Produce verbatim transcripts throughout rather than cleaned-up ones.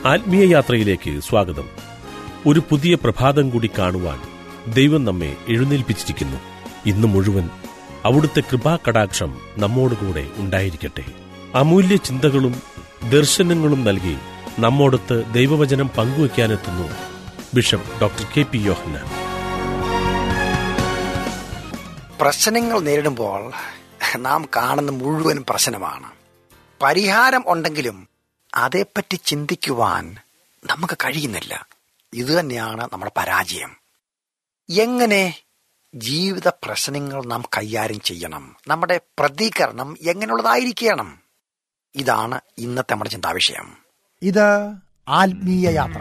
ആത്മീയ യാത്രയിലേക്ക് സ്വാഗതം. ഒരു പുതിയ പ്രഭാതം കൂടി കാണുവാൻ ദൈവം നമ്മെ എഴുന്നേൽപ്പിച്ചിരിക്കുന്നു. ഇന്ന് മുഴുവൻ അവിടുത്തെ കൃപാകടാക്ഷം നമ്മോടുകൂടെ ഉണ്ടായിരിക്കട്ടെ. അമൂല്യ ചിന്തകളും ദർശനങ്ങളും നൽകി നമ്മോടൊത്ത് ദൈവവചനം പങ്കുവയ്ക്കാനെത്തുന്നു bishop doctor K P Yohannan. പ്രശ്നങ്ങൾ നേരിടുമ്പോൾ നാം കാണുന്ന മുഴുവൻ പ്രശ്നമാണ്. പരിഹാരം ഉണ്ടെങ്കിലും അതേപ്പറ്റി ചിന്തിക്കുവാൻ നമുക്ക് കഴിയുന്നില്ല. ഇതുതന്നെയാണ് നമ്മുടെ പരാജയം. എങ്ങനെ ജീവിത പ്രശ്നങ്ങൾ നാം കൈകാര്യം ചെയ്യണം? നമ്മുടെ പ്രതികരണം എങ്ങനെയുള്ളതായിരിക്കണം? ഇതാണ് ഇന്നത്തെ നമ്മുടെ ചിന്താവിഷയം. ഇത് ആത്മീയ യാത്ര.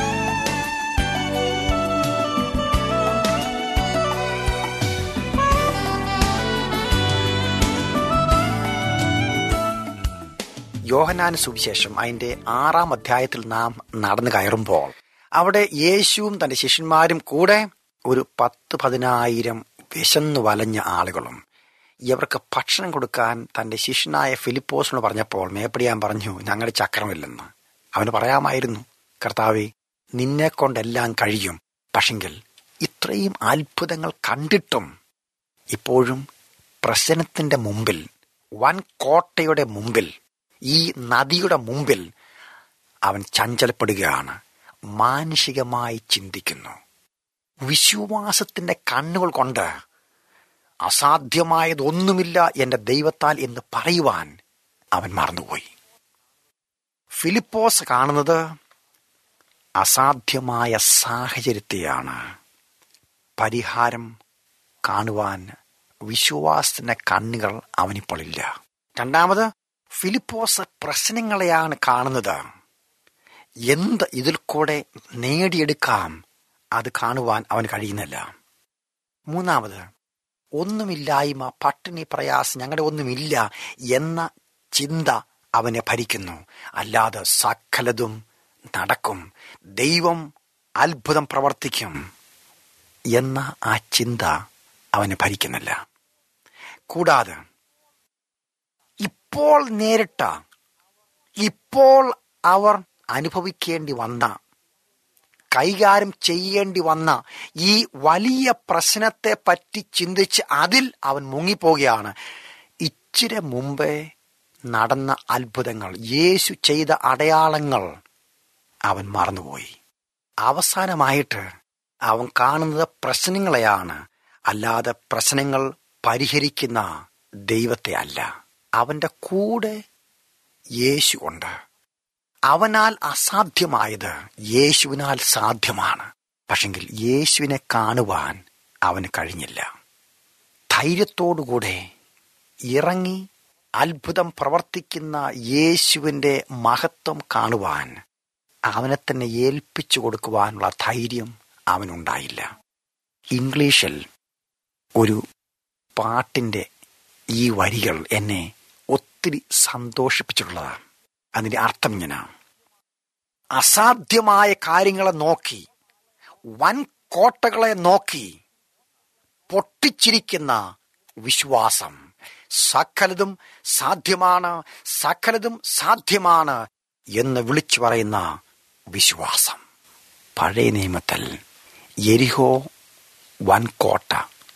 യോഹന്നാൻ സുവിശേഷം അതിന്റെ ആറാം അധ്യായത്തിൽ നാം നടന്നു കയറുമ്പോൾ അവിടെ യേശുവും തന്റെ ശിഷ്യന്മാരും കൂടെ ഒരു പത്ത് പതിനായിരം വിശന്നു വലഞ്ഞ ആളുകളും ഇവർക്ക് ഭക്ഷണം കൊടുക്കാൻ തന്റെ ശിഷ്യനായ ഫിലിപ്പോസിനോട് പറഞ്ഞപ്പോൾ മേപ്പടിയാൻ പറഞ്ഞു, ഞങ്ങളുടെ ചക്രമില്ലെന്ന്. അവന് പറയാമായിരുന്നു, കർത്താവേ, നിന്നെ കൊണ്ടെല്ലാം കഴിയും. പക്ഷെങ്കിൽ ഇത്രയും അത്ഭുതങ്ങൾ കണ്ടിട്ടും ഇപ്പോഴും പ്രശ്നത്തിന്റെ മുമ്പിൽ, വൻ കോട്ടയുടെ മുമ്പിൽ, ഈ നദിയുടെ മുമ്പിൽ അവൻ ചഞ്ചലപ്പെടുകയാണ്. മാനുഷികമായി ചിന്തിക്കുന്നു. വിശ്വാസത്തിന്റെ കണ്ണുകൾ കൊണ്ട് അസാധ്യമായതൊന്നുമില്ല എന്റെ ദൈവത്താൽ എന്ന് പറയുവാൻ അവൻ മറന്നുപോയി. ഫിലിപ്പോസ് കാണുന്നത് അസാധ്യമായ സാഹചര്യത്തെയാണ്. പരിഹാരം കാണുവാൻ വിശ്വാസത്തിന്റെ കണ്ണുകൾ അവനിപ്പോൾ ഇല്ല. രണ്ടാമത്, ഫിലിപ്പോസ് പ്രശ്നങ്ങളെയാണ് കാണുന്നത്. എന്ത് ഇതിൽ കൂടെ നേടിയെടുക്കാം അത് കാണുവാൻ അവന് കഴിയുന്നില്ല. മൂന്നാമത്, ഒന്നുമില്ലായ്മ, പട്ടിണി, പ്രയാസം, ഞങ്ങളുടെ ഒന്നുമില്ല എന്ന ചിന്ത അവനെ ഭരിക്കുന്നു. അല്ലാതെ സകലതും നടക്കും, ദൈവം അത്ഭുതം പ്രവർത്തിക്കും എന്ന ആ ചിന്ത അവനെ ഭരിക്കുന്നില്ല. കൂടാതെ ഇപ്പോൾ നേരിട്ട, ഇപ്പോൾ അവർ അനുഭവിക്കേണ്ടി വന്ന, കൈകാര്യം ചെയ്യേണ്ടി വന്ന ഈ വലിയ പ്രശ്നത്തെ പറ്റി ചിന്തിച്ച് അതിൽ അവൻ മുങ്ങിപ്പോവുകയാണ്. ഇച്ചിരി മുമ്പേ നടന്ന അത്ഭുതങ്ങൾ, യേശു ചെയ്ത അടയാളങ്ങൾ അവൻ മറന്നുപോയി. അവസാനമായിട്ട് അവൻ കാണുന്നത് പ്രശ്നങ്ങളെയാണ്, അല്ലാതെ പ്രശ്നങ്ങൾ പരിഹരിക്കുന്ന ദൈവത്തെ അല്ല. അവന്റെ കൂടെ യേശു ഉണ്ട്. അവനാൽ അസാധ്യമായത് യേശുവിനാൽ സാധ്യമാണ്. പക്ഷെങ്കിൽ യേശുവിനെ കാണുവാൻ അവന് കഴിഞ്ഞില്ല. ധൈര്യത്തോടുകൂടെ ഇറങ്ങി അത്ഭുതം പ്രവർത്തിക്കുന്ന യേശുവിൻ്റെ മഹത്വം കാണുവാൻ, അവനെ തന്നെ ഏൽപ്പിച്ചു കൊടുക്കുവാനുള്ള ധൈര്യം അവനുണ്ടായില്ല. ഇംഗ്ലീഷിൽ ഒരു പാട്ടിൻ്റെ ഈ വരികൾ എന്നെ ഒത്തിരി സന്തോഷിപ്പിച്ചിട്ടുള്ളതാണ്. അതിൻ്റെ അർത്ഥം ഇങ്ങനെയാണ്: അസാധ്യമായ കാര്യങ്ങളെ നോക്കി, വൻ കോട്ടകളെ നോക്കി പൊട്ടിച്ചിരിക്കുന്ന വിശ്വാസം. സകലതും സാധ്യമാണ്, സകലതും സാധ്യമാണ് എന്ന് വിളിച്ചു പറയുന്ന വിശ്വാസം. പഴയ നിയമത്തിൽ യെരിഹോ വൻ കോട്ട.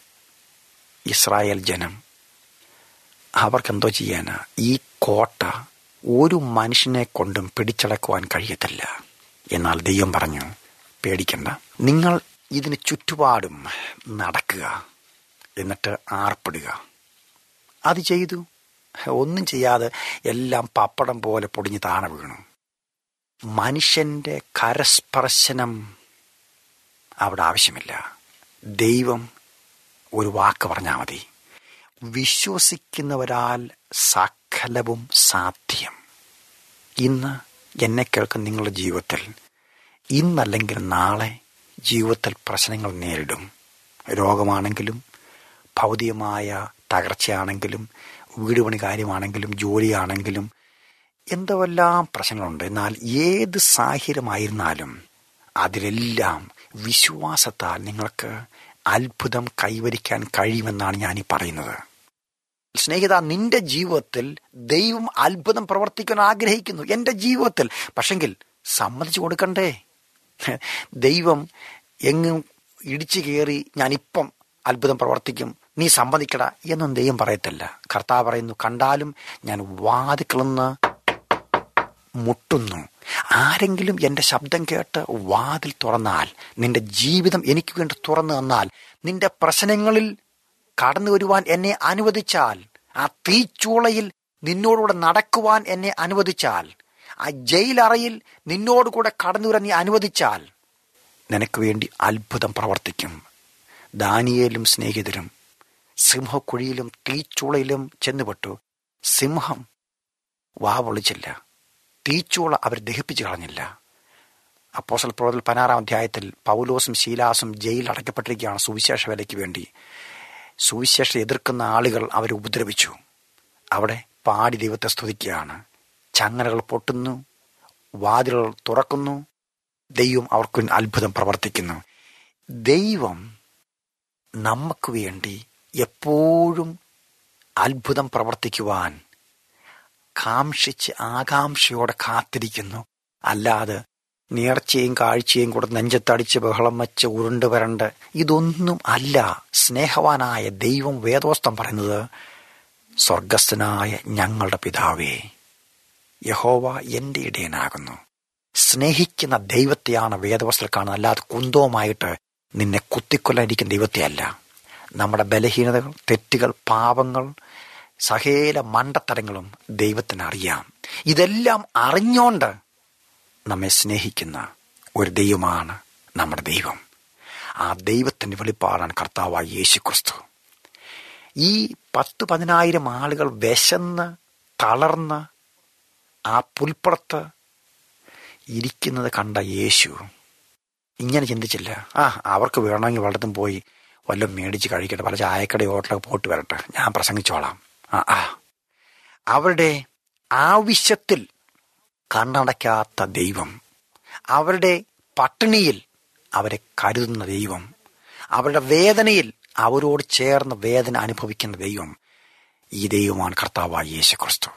ഇസ്രായേൽ ജനം അവർക്കെന്തോ ചെയ്യാനാ? ഈ കോട്ട ഒരു മനുഷ്യനെ കൊണ്ടും പിടിച്ചടക്കുവാൻ കഴിയത്തില്ല. എന്നാൽ ദൈവം പറഞ്ഞു, പേടിക്കണ്ട, നിങ്ങൾ ഇതിന് ചുറ്റുപാടും നടക്കുക, എന്നിട്ട് ആർപ്പിടുക. അത് ചെയ്തു. ഒന്നും ചെയ്യാതെ എല്ലാം പപ്പടം പോലെ പൊടിഞ്ഞ് താണ വീണു. മനുഷ്യന്റെ കരസ്പർശനം അവിടെ ആവശ്യമില്ല. ദൈവം ഒരു വാക്ക് പറഞ്ഞാൽ മതി. വിശ്വസിക്കുന്നവരാൽ സകലവും സാധ്യം. ഇന്ന് എന്നെ കേൾക്കുന്ന നിങ്ങളുടെ ജീവിതത്തിൽ, ഇന്നല്ലെങ്കിൽ നാളെ ജീവിതത്തിൽ പ്രശ്നങ്ങൾ നേരിടും. രോഗമാണെങ്കിലും, ഭൗതികമായ തകർച്ചയാണെങ്കിലും, വീട് പണി കാര്യമാണെങ്കിലും, ജോലിയാണെങ്കിലും, എന്തെല്ലാം പ്രശ്നങ്ങളുണ്ട്. എന്നാൽ ഏത് സാഹചര്യമായിരുന്നാലും അതിലെല്ലാം വിശ്വാസത്താൽ നിങ്ങൾക്ക് അത്ഭുതം കൈവരിക്കാൻ കഴിയുമെന്നാണ് ഞാനീ പറയുന്നത്. സ്നേഹിത, നിന്റെ ജീവിതത്തിൽ ദൈവം അത്ഭുതം പ്രവർത്തിക്കാൻ ആഗ്രഹിക്കുന്നു, എൻ്റെ ജീവിതത്തിൽ. പക്ഷെങ്കിൽ സമ്മതിച്ചു കൊടുക്കണ്ടേ? ദൈവം എങ്ങും ഇടിച്ചു കയറി ഞാനിപ്പം അത്ഭുതം പ്രവർത്തിക്കും, നീ സമ്മതിക്കടാ എന്നൊന്നും ദൈവം പറയത്തില്ല. കർത്താവ് പറയുന്നു, കണ്ടാലും ഞാൻ വാതിൽക്കിളന്ന് മുട്ടുന്നു. ആരെങ്കിലും എൻ്റെ ശബ്ദം കേട്ട് വാതിൽ തുറന്നാൽ, നിന്റെ ജീവിതം എനിക്ക് വേണ്ടി തുറന്നു തന്നാൽ, നിന്റെ പ്രശ്നങ്ങളിൽ കടന്നു വരുവാൻ എന്നെ അനുവദിച്ചാൽ, ആ തീച്ചൂളയിൽ നിന്നോടുകൂടെ നടക്കുവാൻ എന്നെ അനുവദിച്ചാൽ, ആ ജയിലറയിൽ നിന്നോടുകൂടെ കടന്നു വരാൻ നീ അനുവദിച്ചാൽ, നിനക്ക് വേണ്ടി അത്ഭുതം പ്രവർത്തിക്കും. ദാനിയേലും സ്നേഹിതരും സിംഹക്കുഴിയിലും തീച്ചൂളയിലും ചെന്നുപെട്ടു. സിംഹം വാവൊളിച്ചില്ല, തീച്ചൂള അവർ ദഹിപ്പിച്ചു കളഞ്ഞില്ല. അപ്പോസ്തല പ്രവൃത്തികൾ പതിനാറാം അധ്യായത്തിൽ പൗലോസും ശീലാസും ജയിലിൽ അടയ്ക്കപ്പെട്ടിരിക്കുകയാണ് സുവിശേഷ വേലയ്ക്ക് വേണ്ടി. സുവിശേഷം എതിർക്കുന്ന ആളുകൾ അവരെ ഉപദ്രവിച്ചു. അവിടെ പാടി ദൈവത്തെ സ്തുതിക്കുകയാണ്. ചങ്ങലകൾ പൊട്ടുന്നു, വാതിലുകൾ തുറക്കുന്നു, ദൈവം അവർക്ക് അത്ഭുതം പ്രവർത്തിക്കുന്നു. ദൈവം നമുക്ക് വേണ്ടി എപ്പോഴും അത്ഭുതം പ്രവർത്തിക്കുവാൻ കാംക്ഷിച്ച് ആകാംക്ഷയോടെ കാത്തിരിക്കുന്നു. അല്ലാതെ നേർച്ചയും കാഴ്ചയും കൂടെ നെഞ്ചത്തടിച്ച് ബഹളം വെച്ച് ഉരുണ്ട് വരണ്ട് ഇതൊന്നും അല്ല. സ്നേഹവാനായ ദൈവം വേദോസ്തം പറയുന്നത്, സ്വർഗസ്ഥനായ ഞങ്ങളുടെ പിതാവേ, യഹോവ എൻ്റെ ഇടയനാകുന്നു. സ്നേഹിക്കുന്ന ദൈവത്തെയാണ് വേദവസ്തുക്കൾ കാണുന്നത്, അല്ലാതെ കുന്തവുമായിട്ട് നിന്നെ കുത്തിക്കൊല്ലാനിരിക്കുന്ന ദൈവത്തെ അല്ല. നമ്മുടെ ബലഹീനതകൾ, തെറ്റുകൾ, പാപങ്ങൾ, സകല മണ്ടത്തരങ്ങളും ദൈവത്തിന് അറിയാം. ഇതെല്ലാം അറിഞ്ഞോണ്ട് നമ്മെ സ്നേഹിക്കുന്ന ഒരു ദൈവമാണ് നമ്മുടെ ദൈവം. ആ ദൈവത്തിൻ്റെ വെളിപ്പാടാണ് കർത്താവായ യേശു ക്രിസ്തു. ഈ പത്ത് പതിനായിരം ആളുകൾ വിശന്ന് തളർന്ന് ആ പുൽപ്പുറത്ത് ഇരിക്കുന്നത് കണ്ട യേശു ഇങ്ങനെ ചിന്തിച്ചില്ല, ആ അവർക്ക് വേണമെങ്കിൽ വെള്ളത്തും പോയി വല്ലതും മേടിച്ച് കഴിക്കട്ടെ, പല ചായക്കട ഹോട്ടലൊക്കെ പോയിട്ട് വരട്ടെ, ഞാൻ പ്രസംഗിച്ചോളാം. ആ ആ അവരുടെ ആവശ്യത്തിൽ കണ്ണടയ്ക്കാത്ത ദൈവം, അവരുടെ പട്ടിണിയിൽ അവരെ കരുതുന്ന ദൈവം, അവരുടെ വേദനയിൽ അവരോട് ചേർന്ന് വേദന അനുഭവിക്കുന്ന ദൈവം, ഈ ദൈവമാണ് കർത്താവായ യേശു ക്രിസ്തു.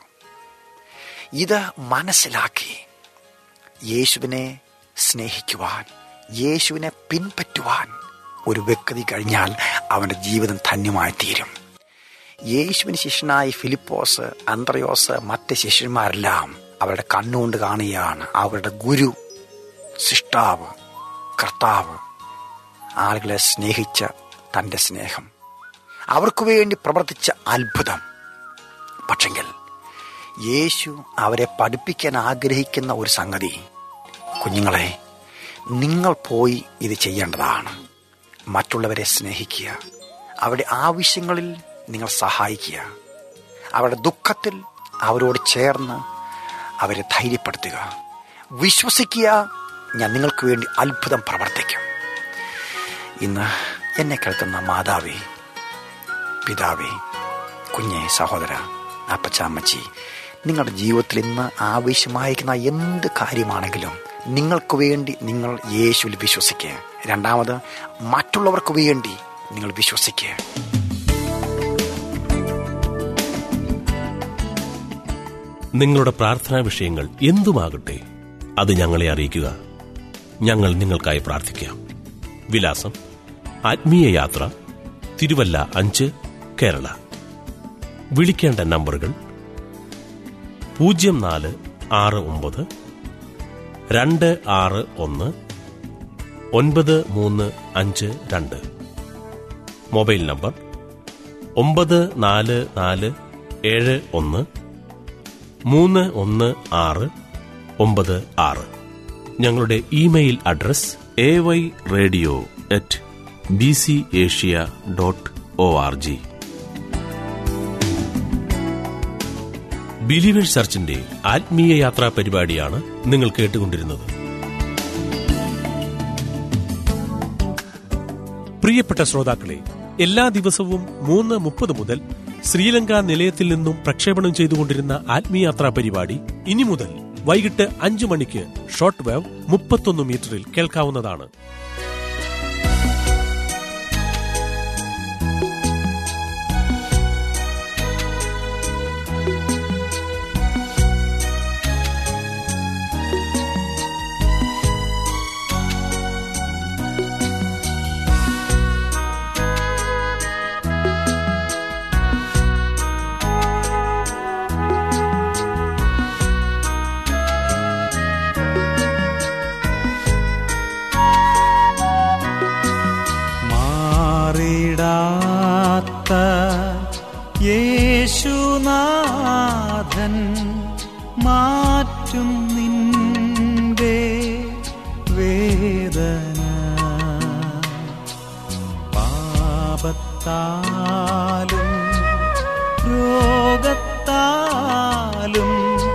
ഇത് മനസ്സിലാക്കി യേശുവിനെ സ്നേഹിക്കുവാൻ, യേശുവിനെ പിൻപറ്റുവാൻ ഒരു വ്യക്തി കഴിഞ്ഞാൽ അവൻ്റെ ജീവിതം ധന്യമായി തീരും. യേശുവിന് ശിഷ്യനായ ഫിലിപ്പോസ്, അന്ത്രയോസ്, മറ്റ് ശിഷ്യന്മാരെല്ലാം അവരുടെ കണ്ണുകൊണ്ട് കാണുകയാണ് അവരുടെ ഗുരു, സൃഷ്ടാവ്, കർത്താവ്, ആളുകളെ സ്നേഹിച്ച തൻ്റെ സ്നേഹം, അവർക്ക് വേണ്ടി പ്രവർത്തിച്ച അത്ഭുതം. പക്ഷെങ്കിൽ യേശു അവരെ പഠിപ്പിക്കാൻ ആഗ്രഹിക്കുന്ന ഒരു സംഗതി, കുഞ്ഞുങ്ങളെ, നിങ്ങൾ പോയി ഇത് ചെയ്യേണ്ടതാണ്. മറ്റുള്ളവരെ സ്നേഹിക്കുക, അവരുടെ ആവശ്യങ്ങളിൽ നിങ്ങൾ സഹായിക്കുക, അവരുടെ ദുഃഖത്തിൽ അവരോട് ചേർന്ന് അവരെ ധൈര്യപ്പെടുത്തുക. വിശ്വസിക്കുക, ഞാൻ നിങ്ങൾക്ക് വേണ്ടി അത്ഭുതം പ്രവർത്തിക്കും. ഇന്ന് എന്നെ കേൾക്കുന്ന മാതാവേ, പിതാവേ, കുഞ്ഞെ, സഹോദര, അപ്പച്ച, അമ്മച്ചി, നിങ്ങളുടെ ജീവിതത്തിൽ ഇന്ന് ആവശ്യമായിരിക്കുന്ന എന്ത് കാര്യമാണെങ്കിലും നിങ്ങൾക്ക് വേണ്ടി നിങ്ങൾ യേശുവിൽ വിശ്വസിക്കുക. രണ്ടാമത്, മറ്റുള്ളവർക്ക് വേണ്ടി നിങ്ങൾ വിശ്വസിക്കുക. നിങ്ങളുടെ പ്രാർത്ഥനാ വിഷയങ്ങൾ എന്തുമാകട്ടെ അത് ഞങ്ങളെ അറിയിക്കുക. ഞങ്ങൾ നിങ്ങൾക്കായി പ്രാർത്ഥിക്കാം. വിലാസം: ആത്മീയ യാത്ര, തിരുവല്ല അഞ്ച്, കേരള. വിളിക്കേണ്ട നമ്പറുകൾ പൂജ്യം നാല് ആറ് ഒമ്പത് രണ്ട് ആറ് ഒന്ന് ഒൻപത് മൂന്ന് അഞ്ച് രണ്ട്. മൊബൈൽ നമ്പർ ഒമ്പത് നാല് നാല് ഏഴ് ഒന്ന് മൂന്ന് ഒന്ന് ആറ് ഒമ്പത് ആറ്. ഞങ്ങളുടെ email address A Y radio at B C Asia dot O R G. Believers ചർച്ചിന്റെ ആത്മീയ യാത്രാ പരിപാടിയാണ് നിങ്ങൾ കേട്ടുകൊണ്ടിരുന്നത്. പ്രിയപ്പെട്ട ശ്രോതാക്കളെ, എല്ലാ ദിവസവും മൂന്ന് മുപ്പത് മുതൽ ശ്രീലങ്ക നിലയത്തിൽ നിന്നും പ്രക്ഷേപണം ചെയ്തുകൊണ്ടിരുന്ന ആത്മീയാത്രാ പരിപാടി ഇനി മുതൽ വൈകിട്ട് അഞ്ചു മണിക്ക് ഷോർട്ട് വേവ് മുപ്പത്തൊന്ന് മീറ്ററിൽ കേൾക്കാവുന്നതാണ്. നാഥൻ മാറ്റും നിന്റെ വേദന. പാപത്താലും രോഗത്താലും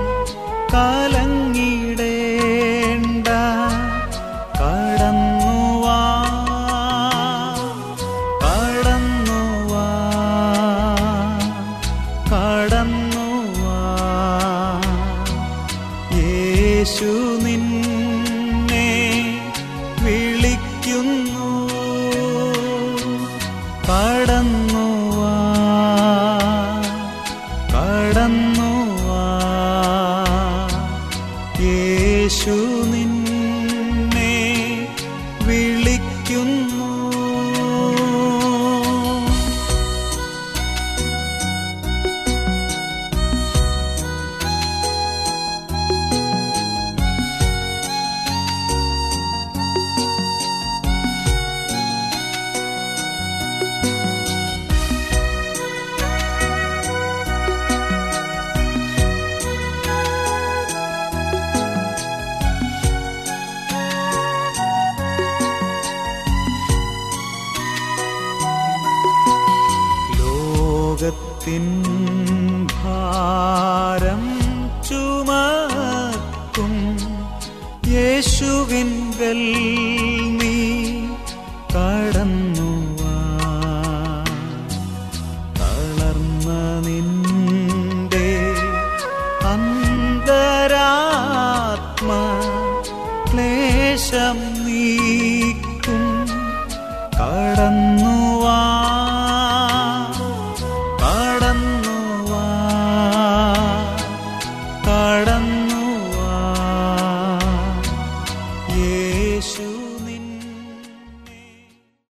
കലങ്ങിടേണ്ട, കടന്നുവാ കടന്നുവാ കടന്നുവാ. യേശു നിന്നെ വിളിക്കുന്നു, കടന്നുവാ കടന്നുവാ. യേശു നിന്നെ വിളിക്കുന്നു. ലോകത്തിൻ ഭാരം ചുമക്കും യേശുവിൻ